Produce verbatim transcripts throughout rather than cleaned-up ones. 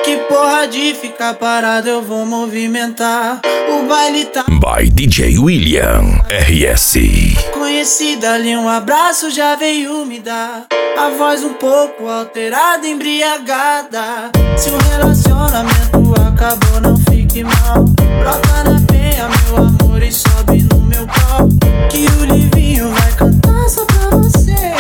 Que porra de ficar parado, eu vou movimentar. O baile tá by D J William R S. Conhecida ali, um abraço já veio me dar. A voz um pouco alterada, embriagada. Se o relacionamento acabou, não fique mal. Brota na penha, meu amor, e sobe no meu pau. Que o Livinho vai cantar só pra você.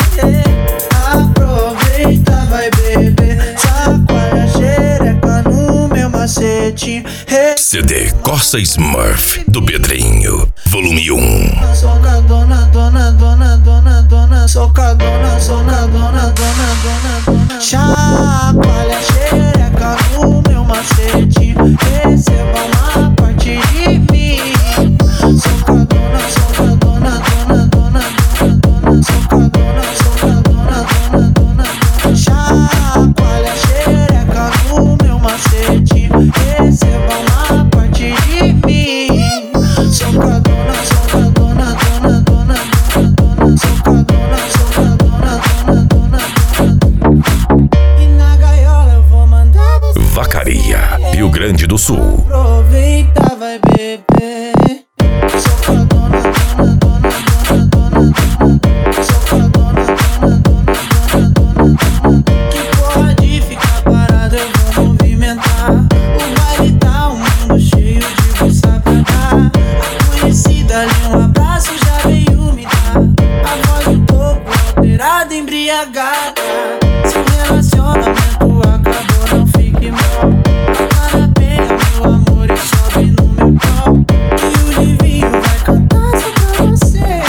Aproveita, vai beber. Chacoalha a xereca no meu macetinho. C D Corsa Smurf do Pedrinho, volume um. Socadona, dona, dona, dona, dona, socadona, socadona, dona, dona, dona. Chacoalha a xereca no meu macetinho. Receba uma parte de mim. Socadona, socadona, dona, dona, dona, dona. Socadona, socadona, dona, dona, dona. Chacoalha a xereca no meu macetinho. Receba uma parte de mim. Socadona, socadona, dona, dona, dona, dona. Socadona, socadona, dona, dona, dona. E na gaiola eu vou mandar você. Vacaria, Rio Grande do Sul. Aproveita, vai beber. Socadona, dona, dona, dona, dona, dona. Socadona, dona, dona, dona, dona, dona. Que porra de ficar parado, eu vou movimentar. O baile tá um mundo cheio de bolsa pra dar. A conhecida ali, um abraço já veio me dar. A voz um pouco alterada, embriagada. Se o relacionamento acabou, não fique mal. Brota na penha, meu amor, e sobe no meu pau. Que o Livinho vai cantar só pra você.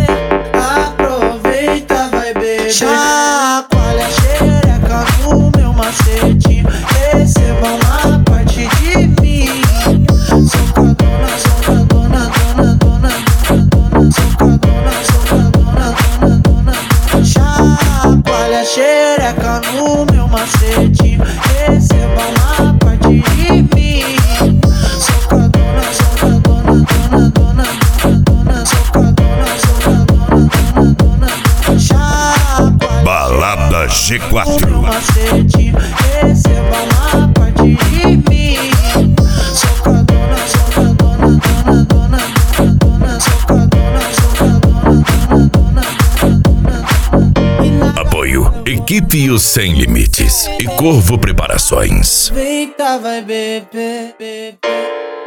Aproveita, vai beber. Chacoalha a xereca no meu macetinho. Receba uma parte de mim. Socadona, socadona, dona, dona, dona, dona. Socadona, socadona, dona, dona, dona. Chacoalha a xereca no meu macetinho. Receba uma parte de mim. Socadona, socadona, dona, dona, dona, dona. Socadona, socadona, dona, dona, dona. Chacoalha Balada G no quatro. macetinho. Receba uma parte de mim. Socadona, socadona, dona, dona, dona, dona. Socadona, socadona, dona, dona, dona, dona. E na Apoio Equipe Os Sem Limites e Corvo Preparações. aproveita, vai beber, beber.